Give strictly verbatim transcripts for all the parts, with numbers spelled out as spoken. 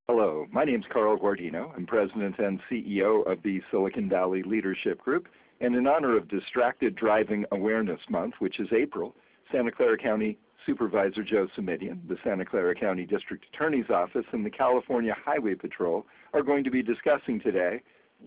Hello, my name is Carl Guardino. I'm President and C E O of the Silicon Valley Leadership Group. And in honor of Distracted Driving Awareness Month, which is April, Santa Clara County Supervisor Joe Simitian, the Santa Clara County District Attorney's Office, and the California Highway Patrol are going to be discussing today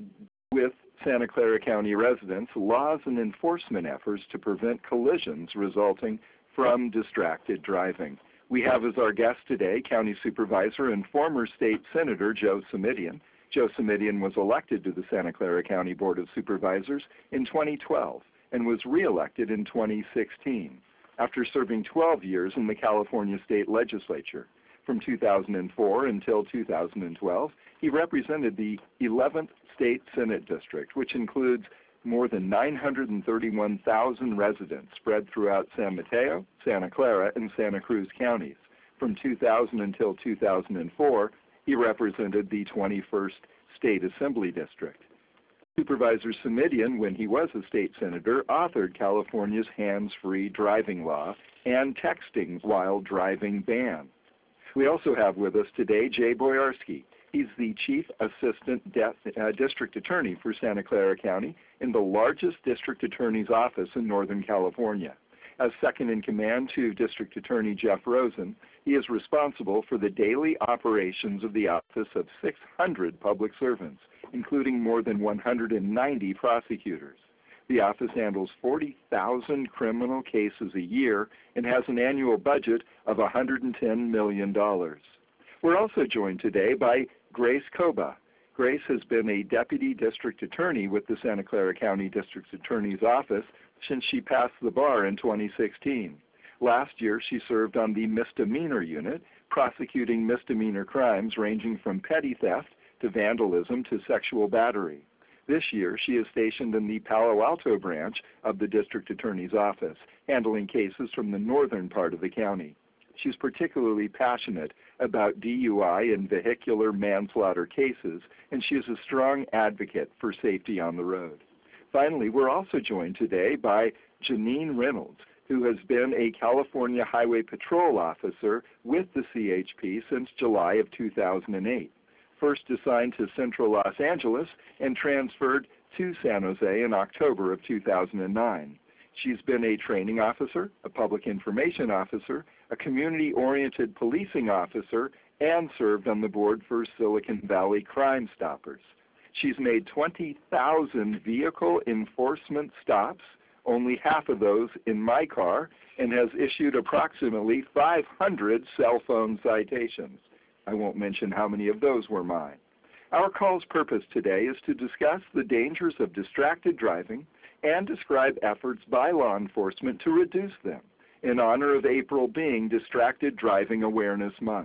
with Santa Clara County residents laws and enforcement efforts to prevent collisions resulting from distracted driving. We have as our guest today County Supervisor and former State Senator Joe Simitian. Joe Simitian was elected to the Santa Clara County Board of Supervisors in twenty twelve and was reelected in twenty sixteen after serving twelve years in the California State Legislature. From two thousand four until two thousand twelve, he represented the eleventh State Senate District, which includes more than nine hundred thirty-one thousand residents spread throughout San Mateo, Santa Clara, and Santa Cruz counties. From two thousand until two thousand four, he represented the twenty-first State Assembly District. Supervisor Simitian, when he was a state senator, authored California's hands-free driving law and texting while driving ban. We also have with us today Jay Boyarsky. He's the Chief Assistant De uh, District Attorney for Santa Clara County in the largest District Attorney's office in Northern California. As second in command to District Attorney Jeff Rosen, he is responsible for the daily operations of the office of six hundred public servants, including more than one hundred ninety prosecutors. The office handles forty thousand criminal cases a year and has an annual budget of one hundred ten million dollars. We're also joined today by Grace Coba. Grace has been a Deputy District Attorney with the Santa Clara County District Attorney's Office since she passed the bar in twenty sixteen. Last year, she served on the misdemeanor unit, prosecuting misdemeanor crimes ranging from petty theft to vandalism to sexual battery. This year, she is stationed in the Palo Alto branch of the District Attorney's Office, handling cases from the northern part of the county. She's particularly passionate about D U I and vehicular manslaughter cases, and she is a strong advocate for safety on the road. Finally, we're also joined today by Janine Reynolds, who has been a California Highway Patrol officer with the C H P since July of two thousand eight. First assigned to Central Los Angeles and transferred to San Jose in October of two thousand nine. She's been a training officer, a public information officer, a community-oriented policing officer, and served on the board for Silicon Valley Crime Stoppers. She's made twenty thousand vehicle enforcement stops, only half of those in my car, and has issued approximately five hundred cell phone citations. I won't mention how many of those were mine. Our call's purpose today is to discuss the dangers of distracted driving and describe efforts by law enforcement to reduce them, in honor of April being Distracted Driving Awareness Month.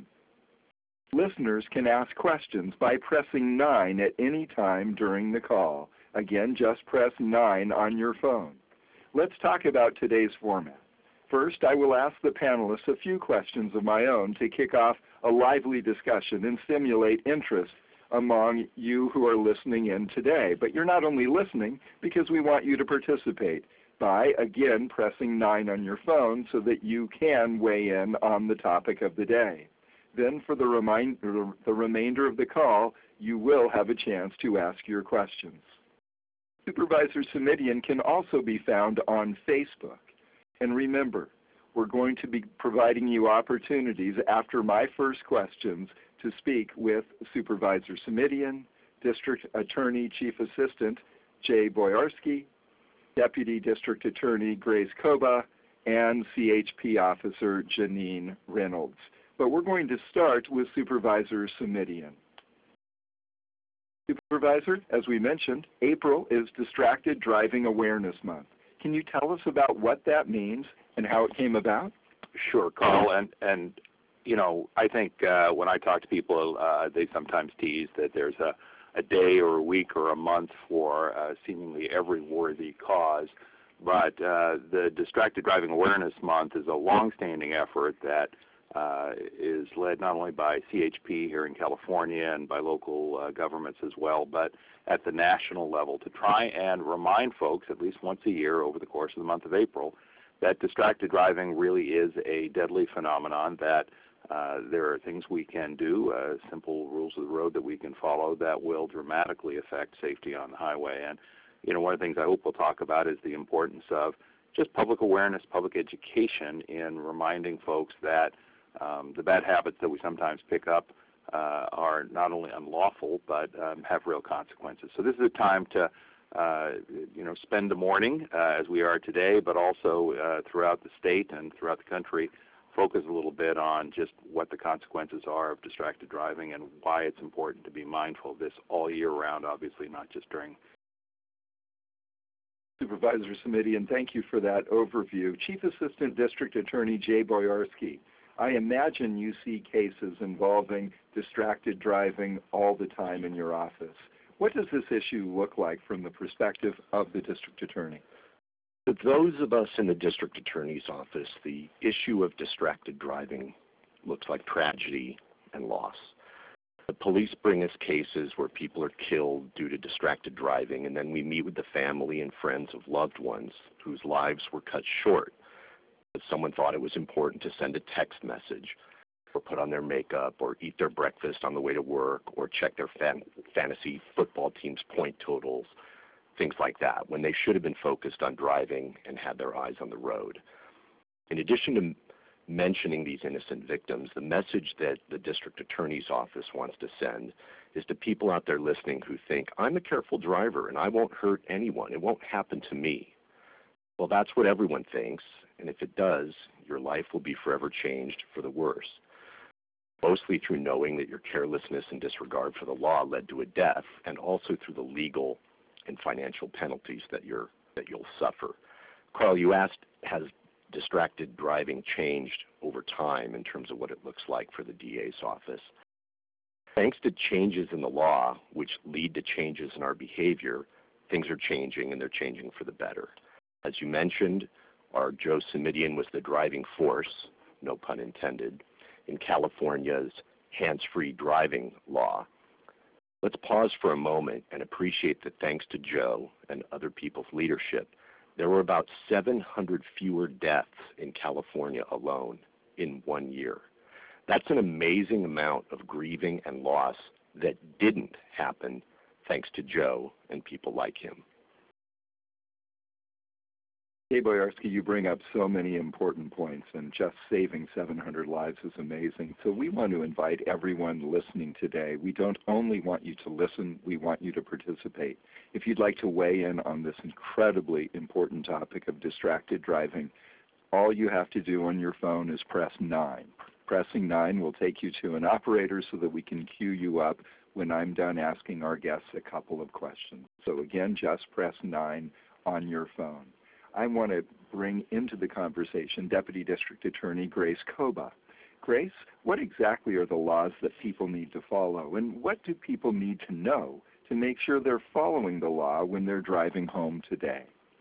Listeners can ask questions by pressing nine at any time during the call. Again, just press nine on your phone. Let's talk about today's format. First, I will ask the panelists a few questions of my own to kick off a lively discussion and stimulate interest among you who are listening in today. But you're not only listening because we want you to participate by, again, pressing nine on your phone so that you can weigh in on the topic of the day. Then for the, remind, the remainder of the call, you will have a chance to ask your questions. Supervisor Simitian can also be found on Facebook. And remember, we're going to be providing you opportunities after my first questions to speak with Supervisor Simitian, District Attorney Chief Assistant Jay Boyarsky, Deputy District Attorney Grace Coba, and C H P Officer Janine Reynolds. But we're going to start with Supervisor Simitian. Supervisor, as we mentioned, April is Distracted Driving Awareness Month. Can you tell us about what that means and how it came about? Sure, Carl. And, and you know, I think uh, when I talk to people, uh, they sometimes tease that there's a, a day or a week or a month for uh, seemingly every worthy cause. But uh, the Distracted Driving Awareness Month is a long-standing effort that uh, is led not only by C H P here in California and by local uh, governments as well, but at the national level to try and remind folks at least once a year over the course of the month of April that distracted driving really is a deadly phenomenon that Uh, there are things we can do, uh, simple rules of the road that we can follow that will dramatically affect safety on the highway. And, you know, one of the things I hope we'll talk about is the importance of just public awareness, public education in reminding folks that um, the bad habits that we sometimes pick up uh, are not only unlawful but um, have real consequences. So this is a time to, uh, you know, spend the morning uh, as we are today, but also uh, throughout the state and throughout the country, focus a little bit on just what the consequences are of distracted driving and why it's important to be mindful of this all year round, obviously not just during. Supervisor Simitian, thank you for that overview. Chief Assistant District Attorney Jay Boyarsky, I imagine you see cases involving distracted driving all the time in your office. What does this issue look like from the perspective of the District Attorney? To those of us in the District Attorney's office, the issue of distracted driving looks like tragedy and loss. The police bring us cases where people are killed due to distracted driving, and then we meet with the family and friends of loved ones whose lives were cut short because someone thought it was important to send a text message or put on their makeup or eat their breakfast on the way to work or check their fan- fantasy football team's point totals, things like that, when they should have been focused on driving and had their eyes on the road. In addition to mentioning these innocent victims, the message that the District Attorney's office wants to send is to people out there listening who think, I'm a careful driver and I won't hurt anyone. It won't happen to me. Well, that's what everyone thinks, and if it does, your life will be forever changed for the worse, mostly through knowing that your carelessness and disregard for the law led to a death, and also through the legal and financial penalties that you're that you'll suffer. Carl, you asked, has distracted driving changed over time in terms of what it looks like for the D A's office? Thanks to changes in the law, which lead to changes in our behavior, things are changing, and they're changing for the better. As you mentioned, our Joe Simitian was the driving force, no pun intended, in California's hands-free driving law. Let's pause for a moment and appreciate that thanks to Joe and other people's leadership, there were about seven hundred fewer deaths in California alone in one year. That's an amazing amount of grieving and loss that didn't happen thanks to Joe and people like him. Jay Boyarsky, you bring up so many important points, and just saving seven hundred lives is amazing. So we want to invite everyone listening today. We don't only want you to listen, we want you to participate. If you'd like to weigh in on this incredibly important topic of distracted driving, all you have to do on your phone is press nine. Pressing nine will take you to an operator so that we can queue you up when I'm done asking our guests a couple of questions. So again, just press nine on your phone. I want to bring into the conversation Deputy District Attorney Grace Koba. Grace, what exactly are the laws that people need to follow, and what do people need to know to make sure they're following the law when they're driving home today?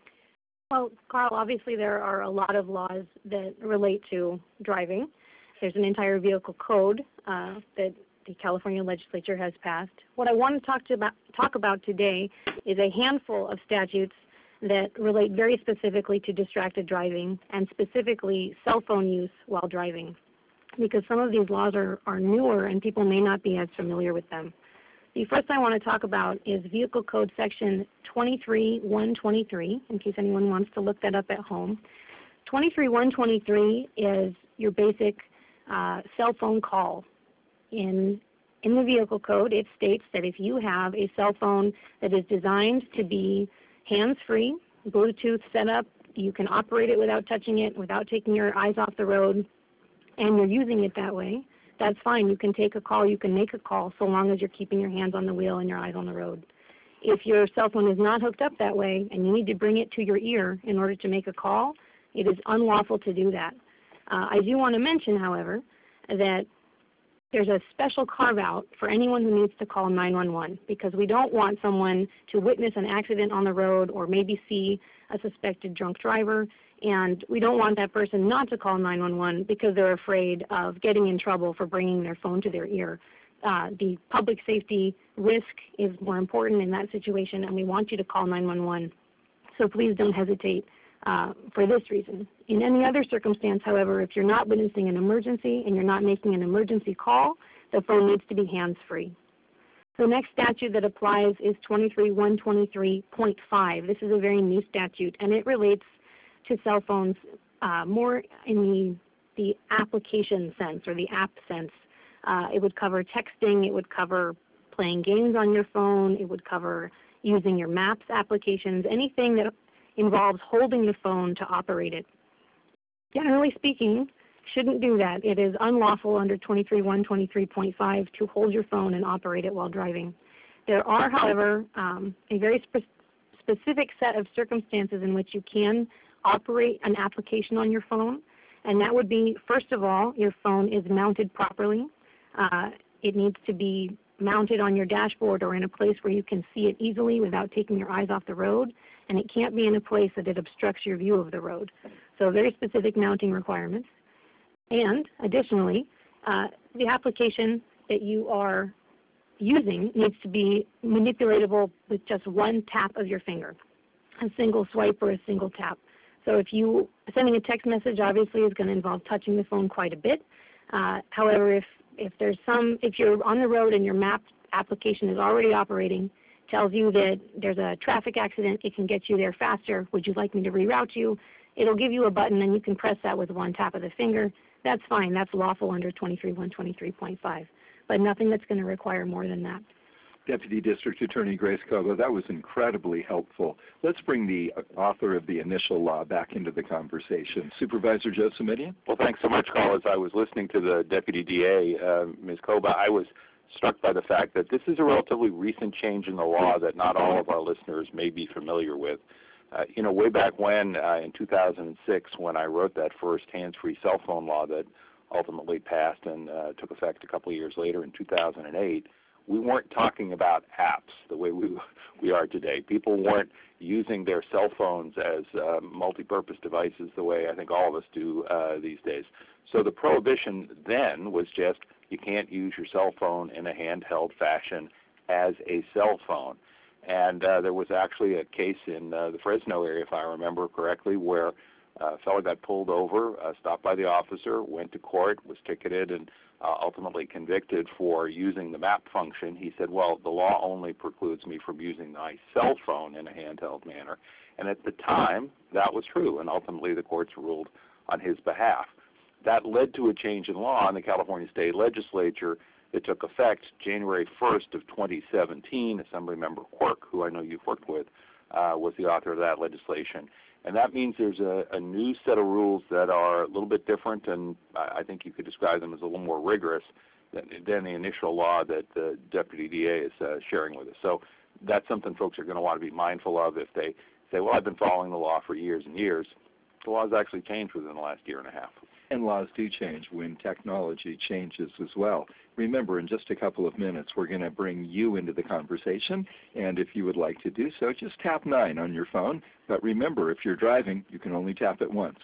Well, Carl, obviously there are a lot of laws that relate to driving. There's an entire vehicle code uh, that the California legislature has passed. What I want to talk, to about, talk about today is a handful of statutes that relate very specifically to distracted driving and specifically cell phone use while driving, because some of these laws are, are newer and people may not be as familiar with them. The first I want to talk about is Vehicle Code Section twenty-three one twenty-three, in case anyone wants to look that up at home. twenty-three one twenty-three is your basic uh, cell phone call. In, in the Vehicle Code, it states that if you have a cell phone that is designed to be hands-free, Bluetooth setup, you can operate it without touching it, without taking your eyes off the road, and you're using it that way, that's fine. You can take a call, you can make a call, so long as you're keeping your hands on the wheel and your eyes on the road. If your cell phone is not hooked up that way and you need to bring it to your ear in order to make a call, it is unlawful to do that. Uh, I do want to mention, however, that there's a special carve-out for anyone who needs to call nine one one, because we don't want someone to witness an accident on the road or maybe see a suspected drunk driver, and we don't want that person not to call nine one one because they're afraid of getting in trouble for bringing their phone to their ear. Uh, the public safety risk is more important in that situation, and we want you to call nine one one. So please don't hesitate uh, for this reason. In any other circumstance, however, if you're not witnessing an emergency and you're not making an emergency call, the phone needs to be hands-free. The next statute that applies is twenty-three one twenty-three point five. This is a very new statute, and it relates to cell phones uh, more in the, the application sense or the app sense. Uh, it would cover texting, it would cover playing games on your phone, it would cover using your Maps applications, anything that involves holding the phone to operate it. Generally speaking, shouldn't do that. It is unlawful under twenty-three one twenty-three point five to hold your phone and operate it while driving. There are, however, um, a very spe specific set of circumstances in which you can operate an application on your phone, and that would be, first of all, your phone is mounted properly. Uh, it needs to be mounted on your dashboard or in a place where you can see it easily without taking your eyes off the road, and it can't be in a place that it obstructs your view of the road. So very specific mounting requirements. And additionally, uh, the application that you are using needs to be manipulatable with just one tap of your finger, a single swipe or a single tap. So if you sending a text message, obviously is going to involve touching the phone quite a bit. Uh, however, if if there's some, if you're on the road and your map application is already operating, tells you that there's a traffic accident, it can get you there faster. Would you like me to reroute you? It'll give you a button and you can press that with one tap of the finger. That's fine. That's lawful under twenty-three one twenty-three point five, but nothing that's going to require more than that. Deputy District Attorney Grace Kogo, that was incredibly helpful. Let's bring the author of the initial law back into the conversation. Supervisor Joe Simitian? Well, thanks so much, Carl. As I was listening to the Deputy D A, uh, Miz Koba, I was struck by the fact that this is a relatively recent change in the law that not all of our listeners may be familiar with. Uh, you know, way back when, uh, in two thousand six, when I wrote that first hands-free cell phone law that ultimately passed and uh, took effect a couple of years later in two thousand eight, we weren't talking about apps the way we we are today. People weren't using their cell phones as uh, multi-purpose devices the way I think all of us do uh, these days. So the prohibition then was just you can't use your cell phone in a handheld fashion as a cell phone. And uh, there was actually a case in uh, the Fresno area, if I remember correctly, where a fellow got pulled over, uh, stopped by the officer, went to court, was ticketed, and uh, ultimately convicted for using the map function. He said, well, the law only precludes me from using my cell phone in a handheld manner. And at the time, that was true, and ultimately the courts ruled on his behalf. That led to a change in law in the California State Legislature. It took effect January first of twenty seventeen. Assemblymember Quirk, who I know you've worked with, uh, was the author of that legislation. And that means there's a, a new set of rules that are a little bit different, and I think you could describe them as a little more rigorous than, than the initial law that the Deputy D A is uh, sharing with us. So that's something folks are going to want to be mindful of if they say, well, I've been following the law for years and years. The law has actually changed within the last year and a half. And laws do change when technology changes as well. Remember, in just a couple of minutes, we're going to bring you into the conversation. And if you would like to do so, just tap nine on your phone. But remember, if you're driving, you can only tap it once.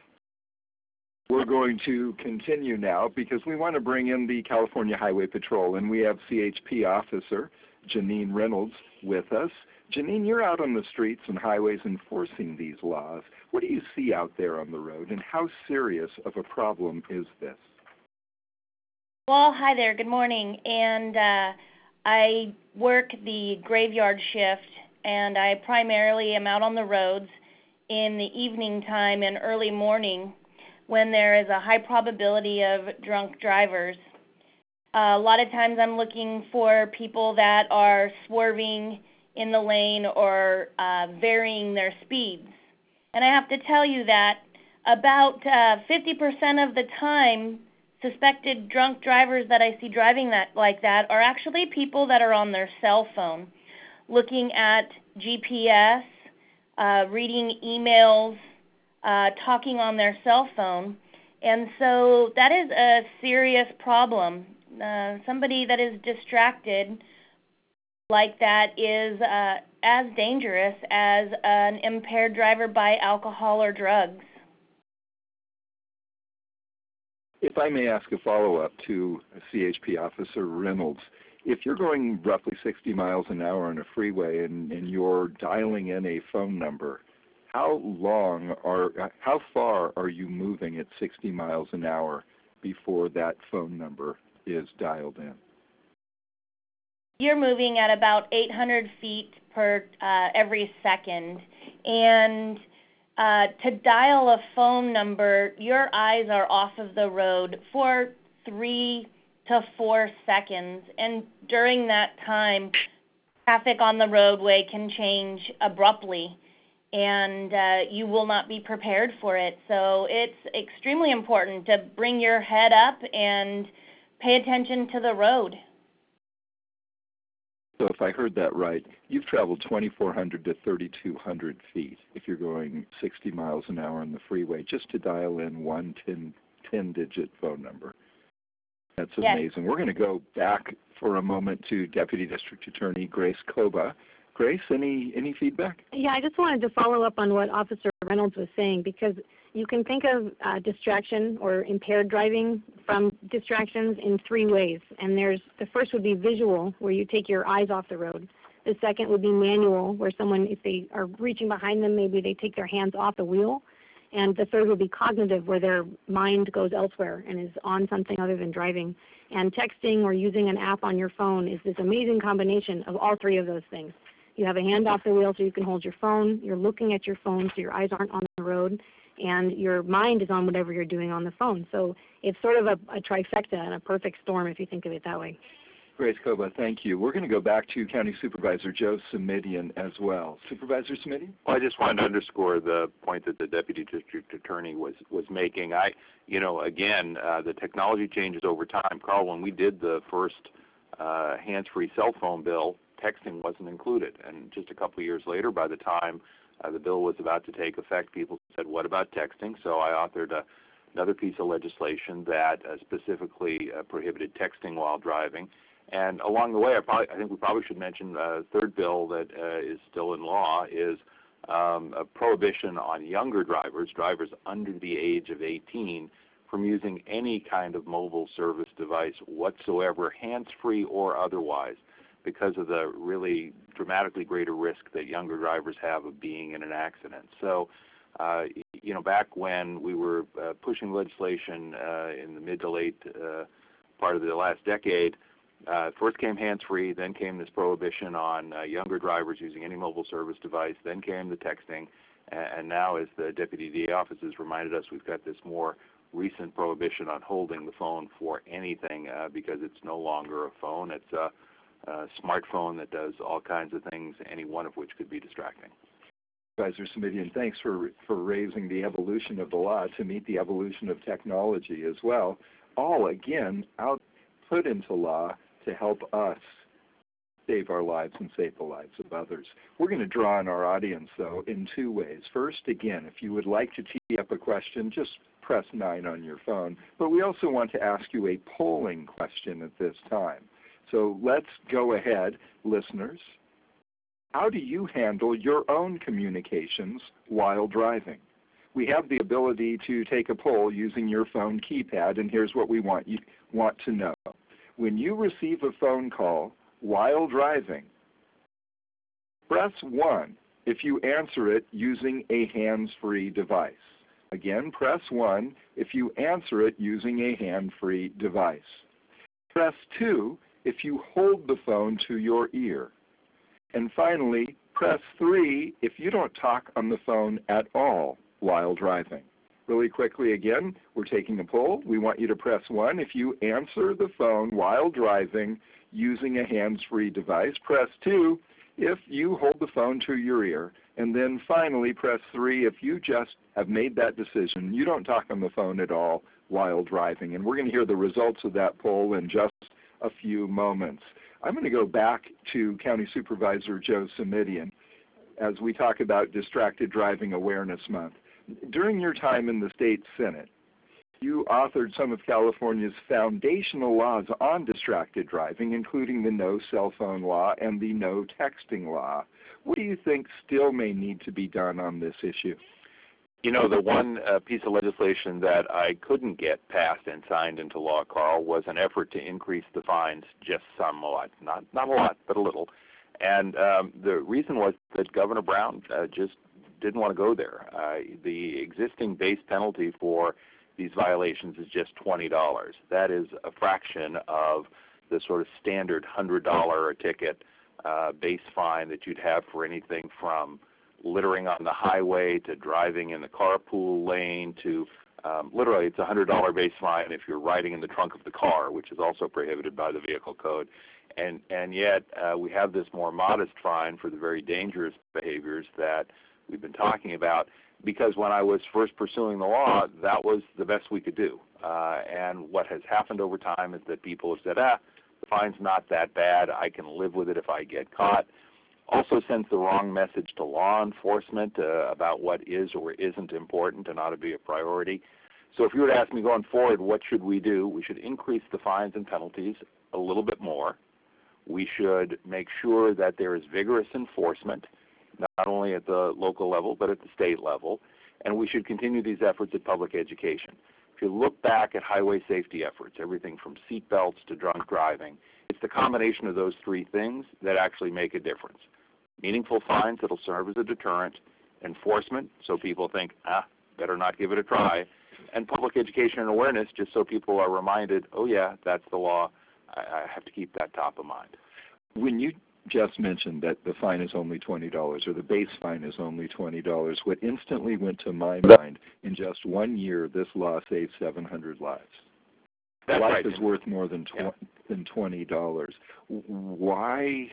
We're going to continue now because we want to bring in the California Highway Patrol. And we have C H P Officer Janine Reynolds with us. Janine, you're out on the streets and highways enforcing these laws. What do you see out there on the road, and how serious of a problem is this? Well, hi there. Good morning. And uh, I work the graveyard shift, and I primarily am out on the roads in the evening time and early morning when there is a high probability of drunk drivers. Uh, a lot of times I'm looking for people that are swerving in the lane or uh, varying their speeds. And I have to tell you that about uh, fifty percent of the time, suspected drunk drivers that I see driving that like that are actually people that are on their cell phone, looking at G P S, uh, reading emails, uh, talking on their cell phone. And so that is a serious problem. Uh, somebody that is distracted like that is uh, as dangerous as an impaired driver by alcohol or drugs. If I may ask a follow-up to C H P Officer Reynolds, if you're going roughly sixty miles an hour on a freeway and, and you're dialing in a phone number, how long are, how far are you moving at sixty miles an hour before that phone number is dialed in? You're moving at about eight hundred feet per uh, every second, and uh, to dial a phone number, your eyes are off of the road for three to four seconds, and during that time, traffic on the roadway can change abruptly, and uh, you will not be prepared for it. So it's extremely important to bring your head up and pay attention to the road. So if I heard that right, you've traveled twenty-four hundred to thirty-two hundred feet if you're going sixty miles an hour on the freeway just to dial in one ten-digit phone number. That's amazing. Yes. We're going to go back for a moment to Deputy District Attorney Grace Koba. Grace, any, any feedback? Yeah, I just wanted to follow up on what Officer Reynolds was saying, because you can think of uh, distraction or impaired driving from distractions in three ways. And there's the first would be visual, where you take your eyes off the road. The second would be manual, where someone, if they are reaching behind them, maybe they take their hands off the wheel. And the third would be cognitive, where their mind goes elsewhere and is on something other than driving. And texting or using an app on your phone is this amazing combination of all three of those things. You have a hand off the wheel so you can hold your phone. You're looking at your phone so your eyes aren't on the road. And your mind is on whatever you're doing on the phone. So it's sort of a, a trifecta and a perfect storm if you think of it that way. Grace Koba, thank you. We're going to go back to County Supervisor Joe Simitian as well. Supervisor Simitian? Well, I just wanted to underscore the point that the Deputy District Attorney was, was making. I, you know, again, uh, the technology changes over time. Carl, when we did the first uh, hands-free cell phone bill, texting wasn't included. And just a couple of years later, by the time uh, the bill was about to take effect, people said, what about texting? So I authored a, another piece of legislation that uh, specifically uh, prohibited texting while driving. And along the way, I, probably, I think we probably should mention a uh, third bill that uh, is still in law is um, a prohibition on younger drivers, drivers under the age of eighteen, from using any kind of mobile service device whatsoever, hands-free or otherwise, because of the really dramatically greater risk that younger drivers have of being in an accident. So, uh, you know, back when we were uh, pushing legislation uh, in the mid to late uh, part of the last decade, Uh, first came hands-free, then came this prohibition on uh, younger drivers using any mobile service device, then came the texting, and, and now, as the Deputy D A office has reminded us, we've got this more recent prohibition on holding the phone for anything uh, because it's no longer a phone. It's a, a smartphone that does all kinds of things, any one of which could be distracting. Supervisor Simitian, thanks for, for raising the evolution of the law to meet the evolution of technology as well, all, again, out put into law to help us save our lives and save the lives of others. We're going to draw on our audience, though, in two ways. First, again, if you would like to tee up a question, just press nine on your phone. But we also want to ask you a polling question at this time. So let's go ahead, listeners. How do you handle your own communications while driving? We have the ability to take a poll using your phone keypad, and here's what we want you want to know. When you receive a phone call while driving, press one if you answer it using a hands-free device. Again, press one if you answer it using a hand-free device. Press two if you hold the phone to your ear. And finally, press three if you don't talk on the phone at all while driving. Really quickly again, we're taking a poll. We want you to press one if you answer the phone while driving using a hands-free device. Press two if you hold the phone to your ear. And then finally, press three if you just have made that decision. You don't talk on the phone at all while driving. And we're going to hear the results of that poll in just a few moments. I'm going to go back to County Supervisor Joe Simitian as we talk about Distracted Driving Awareness Month. During your time in the State Senate, you authored some of California's foundational laws on distracted driving, including the no cell phone law and the no texting law. What do you think still may need to be done on this issue? You know, the one uh, piece of legislation that I couldn't get passed and signed into law, Carl, was an effort to increase the fines just somewhat, not, not a lot, but a little. And um, the reason was that Governor Brown uh, just didn't want to go there. Uh, the existing base penalty for these violations is just twenty dollars. That is a fraction of the sort of standard one hundred dollars a ticket uh, base fine that you'd have for anything from littering on the highway to driving in the carpool lane to um, literally it's a one hundred dollars base fine if you're riding in the trunk of the car, which is also prohibited by the vehicle code. And, and yet uh, we have this more modest fine for the very dangerous behaviors that we've been talking about, because when I was first pursuing the law, that was the best we could do. Uh, and what has happened over time is that people have said, ah, the fine's not that bad, I can live with it if I get caught. Also sends the wrong message to law enforcement uh, about what is or isn't important and ought to be a priority. So if you were to ask me going forward, what should we do? We should increase the fines and penalties a little bit more. We should make sure that there is vigorous enforcement, not only at the local level but at the state level, and we should continue these efforts at public education. If you look back at highway safety efforts, everything from seat belts to drunk driving, it's the combination of those three things that actually make a difference. Meaningful fines that will serve as a deterrent, enforcement so people think, ah, better not give it a try, and public education and awareness just so people are reminded, oh yeah, that's the law, I, I have to keep that top of mind. When you just mentioned that the fine is only twenty dollars or the base fine is only twenty dollars, what instantly went to my mind, in just one year this law saved seven hundred lives. That's Life right. is worth more than, tw- yeah. than twenty dollars. Why?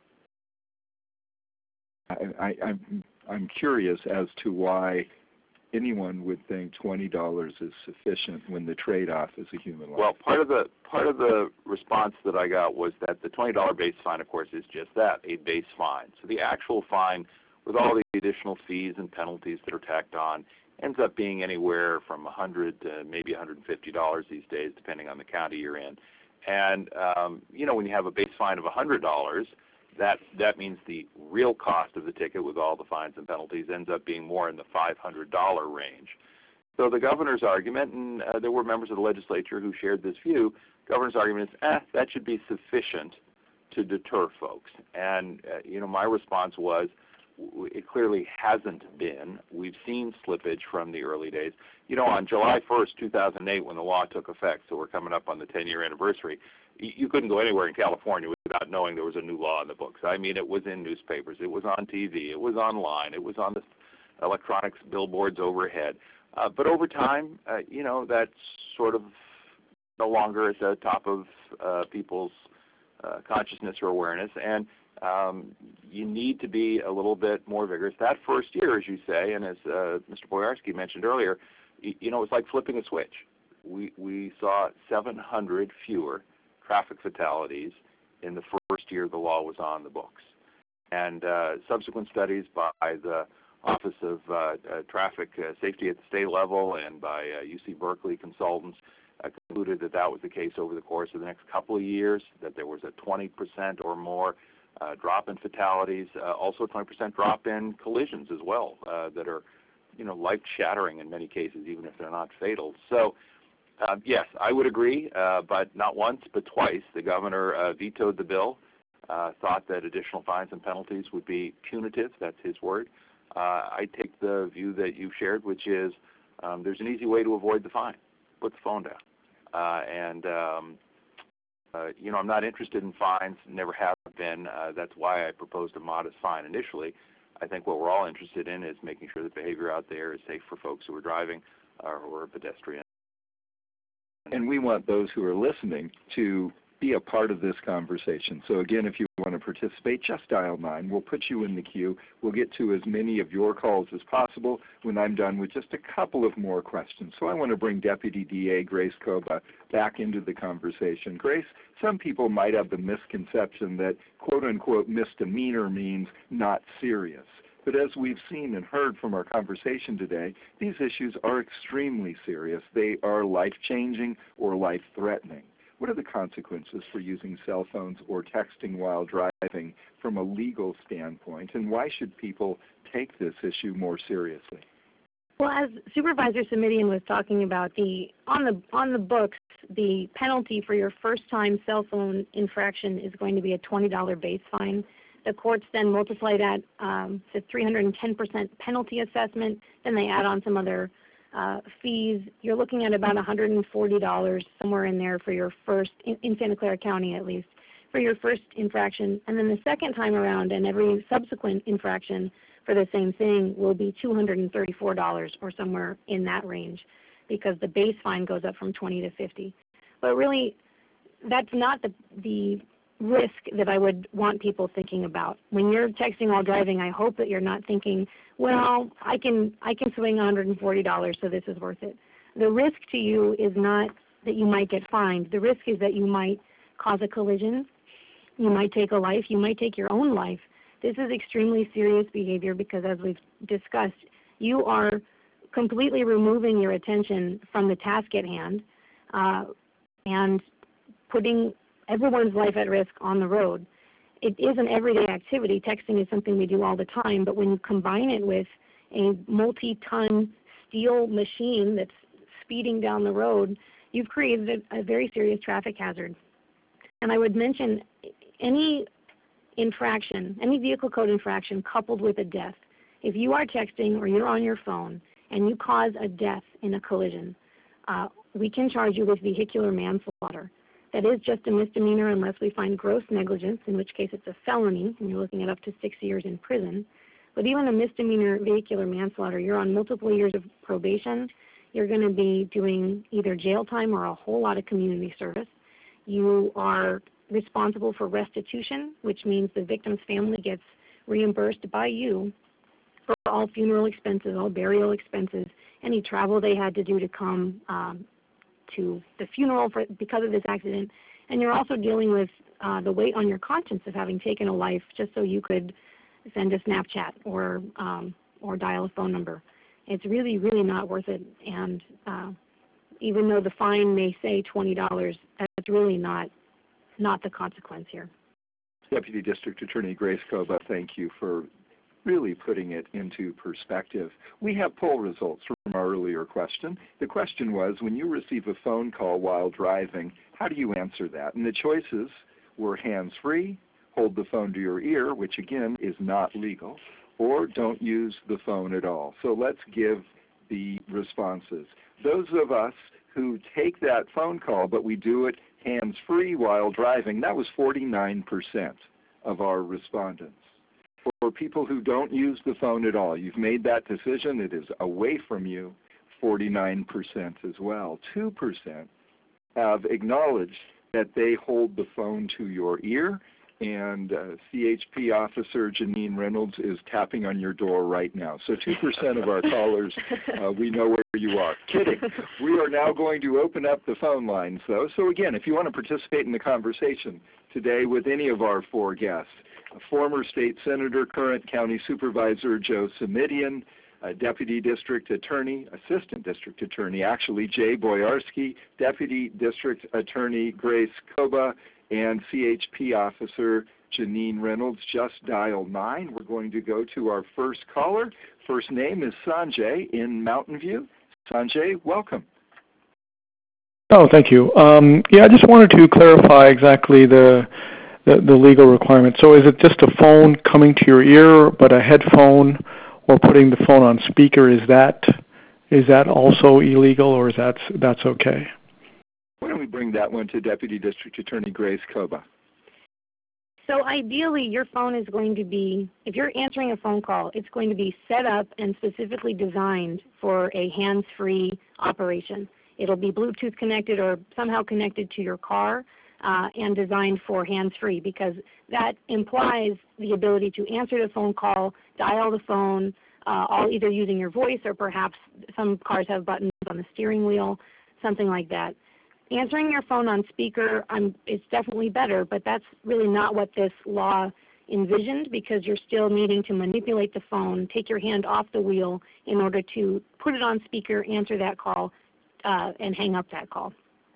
I, I, I'm, I'm curious as to why anyone would think twenty dollars is sufficient when the trade-off is a human life. Well, part of the part of the response that I got was that the twenty dollars base fine, of course, is just that, a base fine. So the actual fine, with all the additional fees and penalties that are tacked on, ends up being anywhere from one hundred dollars to maybe one hundred fifty dollars these days, depending on the county you're in. And um, you know, when you have a base fine of one hundred dollars, that that means the real cost of the ticket with all the fines and penalties ends up being more in the five hundred dollars range. So the governor's argument, and uh, there were members of the legislature who shared this view, governor's argument is, eh, that should be sufficient to deter folks. And uh, you know, my response was, w- it clearly hasn't been. We've seen slippage from the early days. You know, on July first, two thousand eight, when the law took effect, so we're coming up on the ten-year anniversary, you couldn't go anywhere in California without knowing there was a new law in the books. I mean, it was in newspapers, it was on T V, it was online, it was on the electronics billboards overhead. Uh, but over time, uh, you know, that's sort of no longer at the top of uh, people's uh, consciousness or awareness, and um, you need to be a little bit more vigorous. That first year, as you say, and as uh, Mister Boyarsky mentioned earlier, you, you know, it's like flipping a switch. We, we saw seven hundred fewer traffic fatalities in the first year the law was on the books. And uh, subsequent studies by the Office of uh, uh, Traffic uh, Safety at the state level and by uh, U C Berkeley consultants uh, concluded that that was the case over the course of the next couple of years, that there was a twenty percent or more uh, drop in fatalities, uh, also a twenty percent drop in collisions as well uh, that are, you know, life-shattering in many cases, even if they're not fatal. So, Uh, yes, I would agree, uh, but not once, but twice. The governor uh, vetoed the bill, uh, thought that additional fines and penalties would be punitive. That's his word. Uh, I take the view that you shared, which is um, there's an easy way to avoid the fine. Put the phone down. Uh, and, um, uh, you know, I'm not interested in fines, never have been. Uh, that's why I proposed a modest fine initially. I think what we're all interested in is making sure that behavior out there is safe for folks who are driving uh, or pedestrians. And we want those who are listening to be a part of this conversation. So again, if you want to participate, just dial nine. We'll put you in the queue. We'll get to as many of your calls as possible when I'm done with just a couple of more questions. So I want to bring Deputy D A Grace Kobah back into the conversation. Grace, some people might have the misconception that quote-unquote misdemeanor means not serious. But as we've seen and heard from our conversation today, these issues are extremely serious. They are life-changing or life-threatening. What are the consequences for using cell phones or texting while driving from a legal standpoint, and why should people take this issue more seriously? Well, as Supervisor Simitian was talking about, the on the on the books, the penalty for your first-time cell phone infraction is going to be a twenty dollars base fine. The courts then multiply that um, to three hundred ten percent penalty assessment. Then they add on some other uh, fees. You're looking at about one hundred forty dollars, somewhere in there, for your first, in, in Santa Clara County at least, for your first infraction. And then the second time around, and every subsequent infraction for the same thing, will be two hundred thirty-four dollars or somewhere in that range, because the base fine goes up from twenty to fifty. But really, that's not the, the risk that I would want people thinking about. When you're texting while driving, I hope that you're not thinking, well, I can, I can swing one hundred forty dollars, so this is worth it. The risk to you is not that you might get fined. The risk is that you might cause a collision. You might take a life. You might take your own life. This is extremely serious behavior because, as we've discussed, you are completely removing your attention from the task at hand uh, and putting everyone's life at risk on the road. It is an everyday activity. Texting is something we do all the time, but when you combine it with a multi-ton steel machine that's speeding down the road, you've created a, a very serious traffic hazard. And I would mention any infraction, any vehicle code infraction coupled with a death. If you are texting or you're on your phone and you cause a death in a collision, uh, we can charge you with vehicular manslaughter. That is just a misdemeanor unless we find gross negligence, in which case it's a felony, and you're looking at up to six years in prison. But even a misdemeanor vehicular manslaughter, you're on multiple years of probation. You're going to be doing either jail time or a whole lot of community service. You are responsible for restitution, which means the victim's family gets reimbursed by you for all funeral expenses, all burial expenses, any travel they had to do to come um, to the funeral for, because of this accident. And you're also dealing with uh, the weight on your conscience of having taken a life just so you could send a Snapchat or, um, or dial a phone number. It's really, really not worth it. And uh, even though the fine may say twenty dollars, that's really not, not the consequence here. Deputy District Attorney Grace Koba, thank you for really putting it into perspective. We have poll results from our earlier question. The question was, when you receive a phone call while driving, how do you answer that? And the choices were hands-free, hold the phone to your ear, which again is not legal, or don't use the phone at all. So let's give the responses. Those of us who take that phone call, but we do it hands-free while driving, that was forty-nine percent of our respondents. For people who don't use the phone at all, you've made that decision, it is away from you, forty-nine percent as well. two percent have acknowledged that they hold the phone to your ear, and uh, C H P officer Janine Reynolds is tapping on your door right now. So two percent of our callers, uh, we know where you are. Kidding. We are now going to open up the phone lines, though. So again, if you want to participate in the conversation today with any of our four guests, former state senator, current county supervisor Joe Simitian, uh, deputy district attorney, assistant district attorney, actually Jay Boyarsky, deputy district attorney Grace Koba, and C H P officer Janine Reynolds, just dial nine. We're going to go to our first caller. First name is Sanjay in Mountain View. Sanjay, welcome. Oh, thank you. Um, yeah, I just wanted to clarify exactly the The, the legal requirement. So is it just a phone coming to your ear, but a headphone or putting the phone on speaker, is that is that also illegal, or is that that's okay? Why don't we bring that one to Deputy District Attorney Grace Koba? So ideally, your phone is going to be, if you're answering a phone call, it's going to be set up and specifically designed for a hands-free operation. It'll be Bluetooth connected or somehow connected to your car. Uh, and designed for hands-free, because that implies the ability to answer the phone call, dial the phone, uh, all either using your voice or perhaps some cars have buttons on the steering wheel, something like that. Answering your phone on speaker um, is definitely better, but that's really not what this law envisioned, because you're still needing to manipulate the phone, take your hand off the wheel in order to put it on speaker, answer that call, uh, and hang up that call.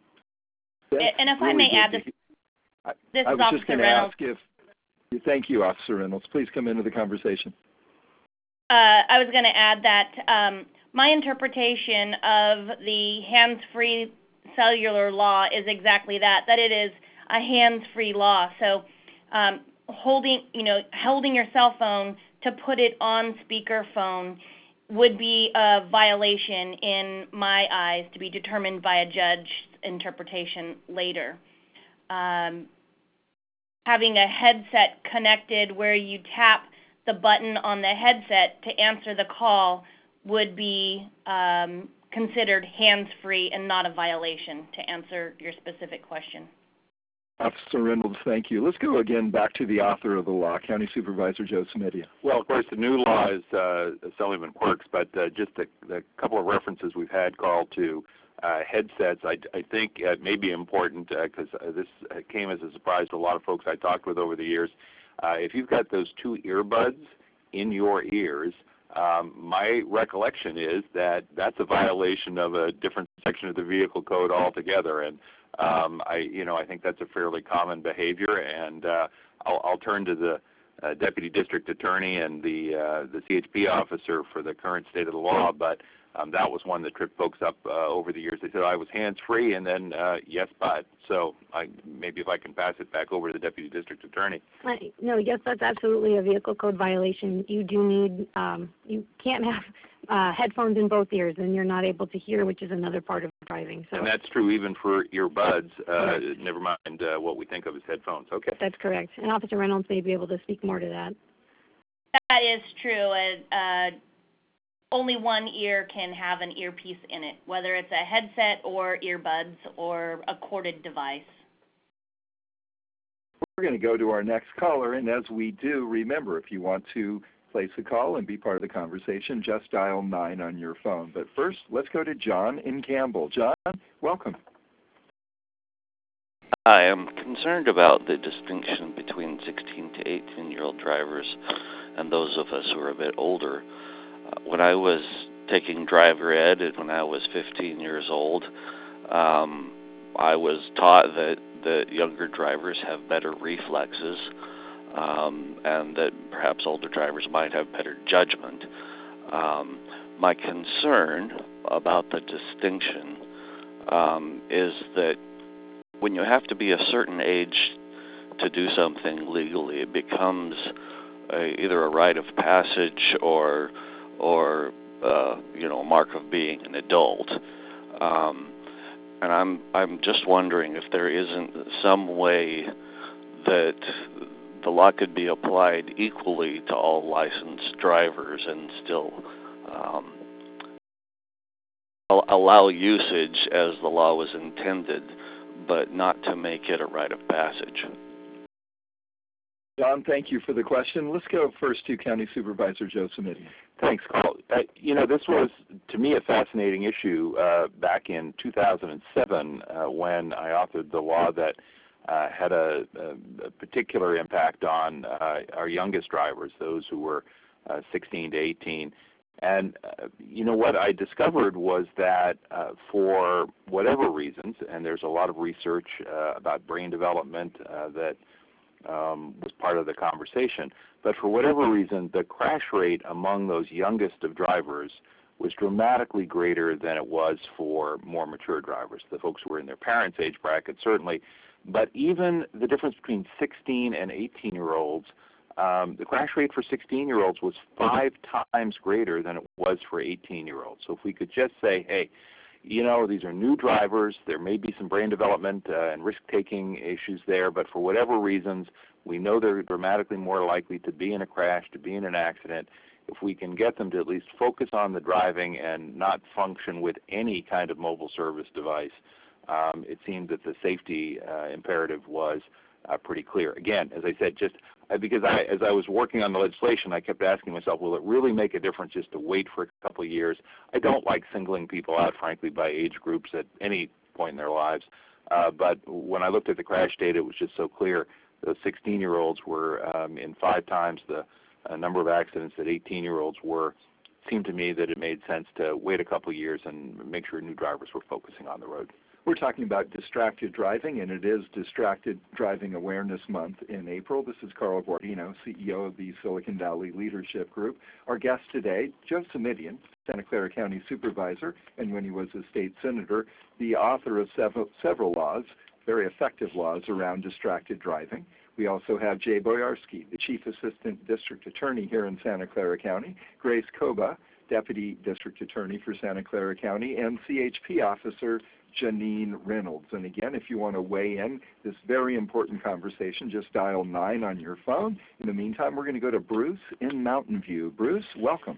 And if I may add, this, this I is was just Officer going to Reynolds. ask if, thank you, Officer Reynolds. Please come into the conversation. Uh, I was going to add that um, my interpretation of the hands-free cellular law is exactly that, that it is a hands-free law. So um, holding, you know, holding your cell phone to put it on speakerphone would be a violation in my eyes to be determined by a judge's interpretation later. Um, having a headset connected where you tap the button on the headset to answer the call would be um, considered hands-free and not a violation, to answer your specific question. Officer Reynolds, thank you. Let's go again back to the author of the law, County Supervisor Joe Cimedian. Well, of course, the new law is uh, Sullivan Quirks, but uh, just a, a couple of references we've had, Carl, to uh, headsets, I, I think uh, may be important because uh, uh, this came as a surprise to a lot of folks I talked with over the years. Uh, if you've got those two earbuds in your ears, um, my recollection is that that's a violation of a different section of the vehicle code altogether. And Um, I, you know, I think that's a fairly common behavior, and uh, I'll, I'll turn to the uh, Deputy District Attorney and the uh, the C H P officer for the current state of the law. But um, that was one that tripped folks up uh, over the years. They said I was hands-free, and then uh, yes, but so I, maybe if I can pass it back over to the Deputy District Attorney. Uh, no, yes, that's absolutely a vehicle code violation. You do need, um, you can't have uh, headphones in both ears, and you're not able to hear, which is another part of driving. So and that's true even for earbuds. Uh, never mind uh, what we think of as headphones. Okay. That's correct. And Officer Reynolds may be able to speak more to that. That is true. Uh, only one ear can have an earpiece in it, whether it's a headset or earbuds or a corded device. We're going to go to our next caller, and as we do, remember, if you want to place a call and be part of the conversation, just dial nine on your phone. But first, let's go to John in Campbell. John, welcome. I am concerned about the distinction between sixteen to eighteen-year-old drivers and those of us who are a bit older. Uh, when I was taking driver ed and when I was fifteen years old, um, I was taught that, that younger drivers have better reflexes um, and that perhaps older drivers might have better judgment. Um, my concern about the distinction um, is that when you have to be a certain age to do something legally, it becomes a, either a rite of passage or, or uh, you know, a mark of being an adult. Um, and I'm I'm just wondering if there isn't some way that the law could be applied equally to all licensed drivers and still um, allow usage as the law was intended, but not to make it a rite of passage. John, thank you for the question. Let's go first to County Supervisor Joe Cimedian. Thanks, Carl. Uh, you know, this was, to me, a fascinating issue uh, back in two thousand seven uh, when I authored the law that uh, had a, a, a particular impact on uh, our youngest drivers, those who were uh, sixteen to eighteen. And, uh, you know, what I discovered was that uh, for whatever reasons, and there's a lot of research uh, about brain development uh, that um, was part of the conversation, but for whatever reason, the crash rate among those youngest of drivers was dramatically greater than it was for more mature drivers, the folks who were in their parents' age bracket, certainly. But even the difference between sixteen and eighteen-year-olds, Um, the crash rate for sixteen-year-olds was five times greater than it was for eighteen-year-olds. So if we could just say, hey, you know, these are new drivers, there may be some brain development uh, and risk-taking issues there, but for whatever reasons, we know they're dramatically more likely to be in a crash, to be in an accident. If we can get them to at least focus on the driving and not function with any kind of mobile service device, um, it seemed that the safety uh, imperative was Uh, pretty clear. Again, as I said, just uh, because I, as I was working on the legislation, I kept asking myself, will it really make a difference just to wait for a couple of years? I don't like singling people out, frankly, by age groups at any point in their lives. Uh, but when I looked at the crash data, it was just so clear. The sixteen-year-olds were um, in five times the uh, number of accidents that eighteen-year-olds were. It seemed to me that it made sense to wait a couple of years and make sure new drivers were focusing on the road. We're talking about distracted driving, and it is Distracted Driving Awareness Month in April. This is Carl Guardino, C E O of the Silicon Valley Leadership Group. Our guest today, Joe Cimedian, Santa Clara County Supervisor, and when he was a state senator, the author of several, several laws, very effective laws around distracted driving. We also have Jay Boyarsky, the Chief Assistant District Attorney here in Santa Clara County, Grace Koba, Deputy District Attorney for Santa Clara County, and C H P Officer Janine Reynolds. And again, if you want to weigh in this very important conversation, just dial nine on your phone. In the meantime, we're going to go to Bruce in Mountain View. Bruce, welcome.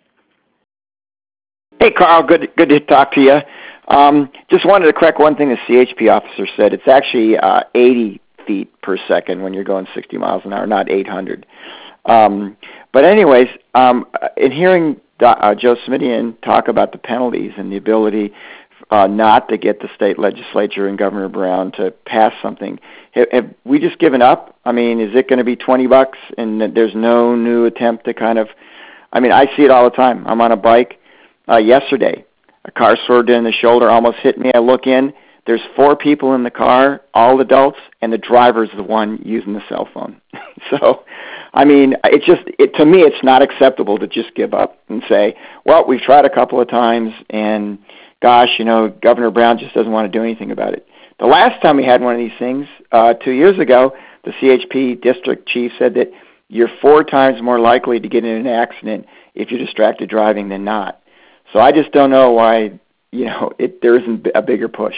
Hey, Carl. Good, good to talk to you. Um, just wanted to correct one thing the C H P officer said. It's actually uh, eighty feet per second when you're going sixty miles an hour, not eight hundred. Um, but anyways, um, in hearing uh, Joe Simitian talk about the penalties and the ability uh, not to get the state legislature and Governor Brown to pass something, have, have we just given up? I mean, is it going to be twenty bucks and there's no new attempt to kind of, I mean, I see it all the time. I'm on a bike. Uh, yesterday, a car swerved in the shoulder, almost hit me. I look in. There's four people in the car, all adults, and the driver's the one using the cell phone. So, I mean, it's just, it, to me, it's not acceptable to just give up and say, well, we've tried a couple of times, and gosh, you know, Governor Brown just doesn't want to do anything about it. The last time we had one of these things, uh, two years ago, the C H P district chief said that you're four times more likely to get in an accident if you're distracted driving than not. So I just don't know why, you know, it, there isn't a bigger push.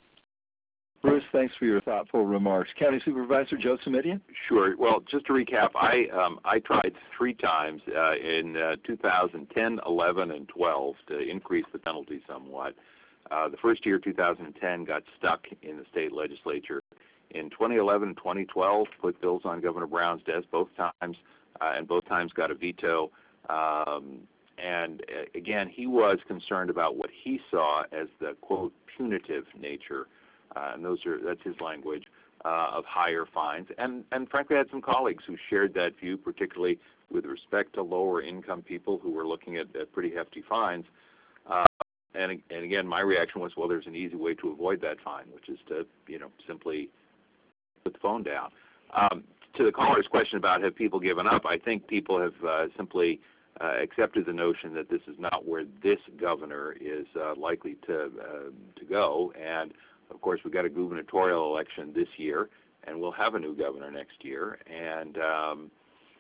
Bruce, thanks for your thoughtful remarks. County Supervisor Joe Simitian? Sure. Well, just to recap, I um, I tried three times uh, in uh, two thousand ten, eleven, and twelve to increase the penalty somewhat. Uh, the first year, two thousand ten, got stuck in the state legislature. In twenty eleven and twenty twelve, put bills on Governor Brown's desk both times, uh, and both times got a veto. Um, And uh, again, he was concerned about what he saw as the, quote, punitive nature, uh, and those are, that's his language, uh, of higher fines. And, and frankly, I had some colleagues who shared that view, particularly with respect to lower income people who were looking at, at pretty hefty fines. Uh, and, and again, my reaction was, well, there's an easy way to avoid that fine, which is to, you know, simply put the phone down. Um, to the caller's question about have people given up, I think people have uh, simply Uh, accepted the notion that this is not where this governor is uh, likely to uh, to go. And of course, we've got a gubernatorial election this year, and we'll have a new governor next year. And um,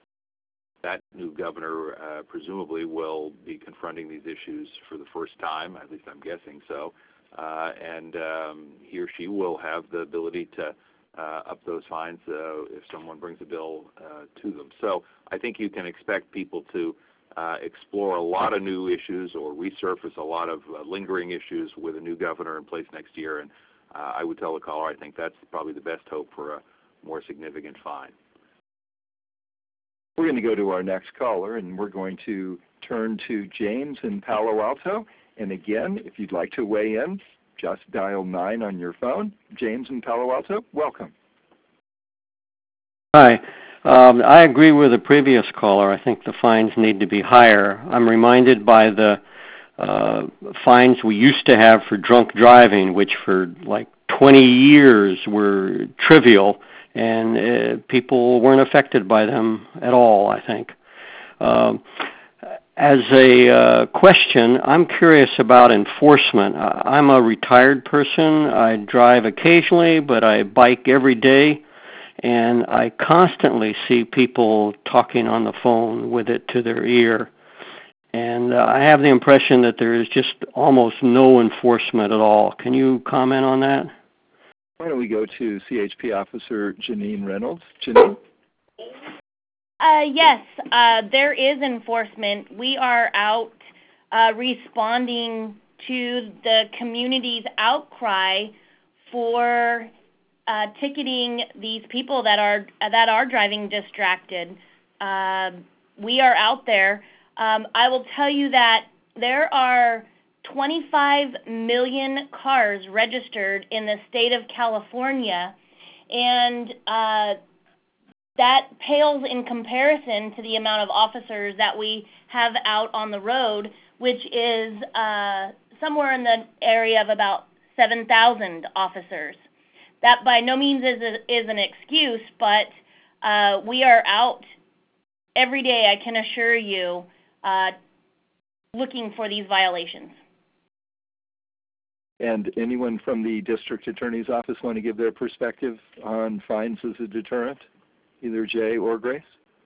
that new governor uh, presumably will be confronting these issues for the first time. At least I'm guessing so. Uh, and um, he or she will have the ability to uh, up those fines uh, if someone brings a bill uh, to them. So I think you can expect people to Uh, explore a lot of new issues or resurface a lot of uh, lingering issues with a new governor in place next year. And uh, I would tell the caller I think that's probably the best hope for a more significant fine. We're going to go to our next caller, and we're going to turn to James in Palo Alto. And again, if you'd like to weigh in, just dial nine on your phone. James in Palo Alto, welcome. Hi. Um, I agree with the previous caller. I think the fines need to be higher. I'm reminded by the uh, fines we used to have for drunk driving, which for like twenty years were trivial, and uh, people weren't affected by them at all, I think. Um, as a uh, question, I'm curious about enforcement. I'm a retired person. I drive occasionally, but I bike every day. And I constantly see people talking on the phone with it to their ear. And uh, I have the impression that there is just almost no enforcement at all. Can you comment on that? Why don't we go to C H P Officer Janine Reynolds? Janine? Uh, yes, uh, there is enforcement. We are out uh, responding to the community's outcry for Uh, ticketing these people that are uh, that are driving distracted. Uh, we are out there. Um, I will tell you that there are twenty-five million cars registered in the state of California, and uh, that pales in comparison to the amount of officers that we have out on the road, which is uh, somewhere in the area of about seven thousand officers. That by no means is, a, is an excuse, but uh, we are out every day, I can assure you, uh, looking for these violations. And anyone from the District Attorney's Office want to give their perspective on fines as a deterrent? either Jay or Grace?